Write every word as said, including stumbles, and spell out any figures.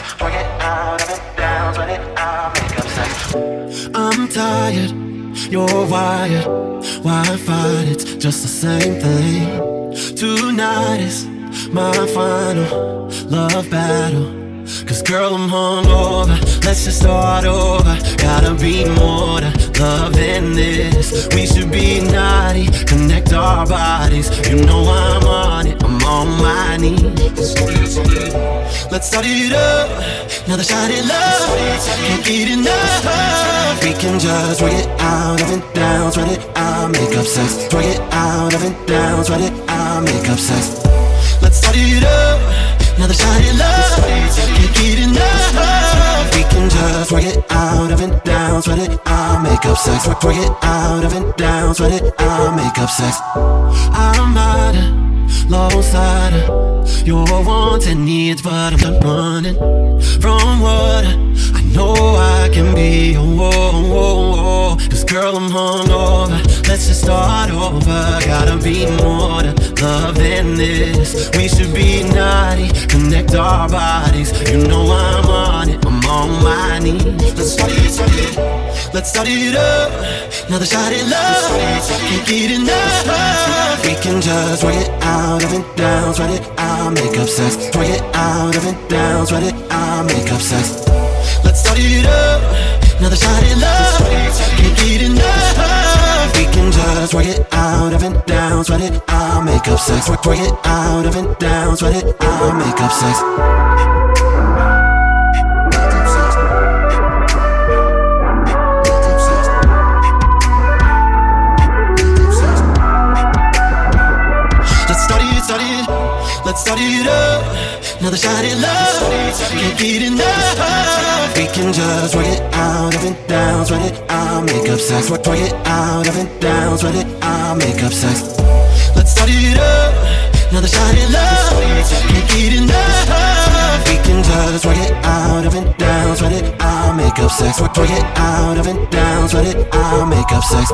Work it out, up and down, sweat it out, make up sex. I'm tired, you're wired. Why fight? It's just the same thing. Tonight is my final love battle. Cause girl, I'm hungover, let's just start over. Gotta be more to love than this. We should be naughty, connect our bodies. You know I'm on it, I'm on my knees. Let's start it up, another shot at love. Can't get enough. We can just work it out, up and down, sweat it out, make up sex. Work it out, up and down, sweat it out, make up sex. Let's start it up, another shot at love. Can't get enough. We can just work it out, up and down, sweat it out, make up sex. Work, work it out, up and down, sweat it out, make up sex. I'm out of low side. Your wants and needs, but I'm not running from what I know I can be. Oh, oh, oh, oh. Cause girl, I'm hungover, let's just start over. Gotta be more to love than this. We should be naughty, connect our bodies. You know I'm on it, I'm on my knees. Let's start it, start it. Let's start it up, another shot at love. Can't get enough. We can just work it out, up and down, sweat it out, make up sex. Work it out, up and down, sweat it out, make up sex. Let's start it up, another shot at love. Can't get enough. We can just work it out, up and down, sweat it out, make up sex. Work, work it out, up and down, sweat it out, make up sex. Let's start it up, another shot at love. Can't get enough. We can just work it out, up and down, sweat it out, make up sex. Work, work it out, up and down, sweat it out, make up sex. Let's start it up, another shot at love. Can't get enough. We can just work it out, up and down, sweat it out, make up sex. Work, work it out, up and down, sweat it out, make up sex.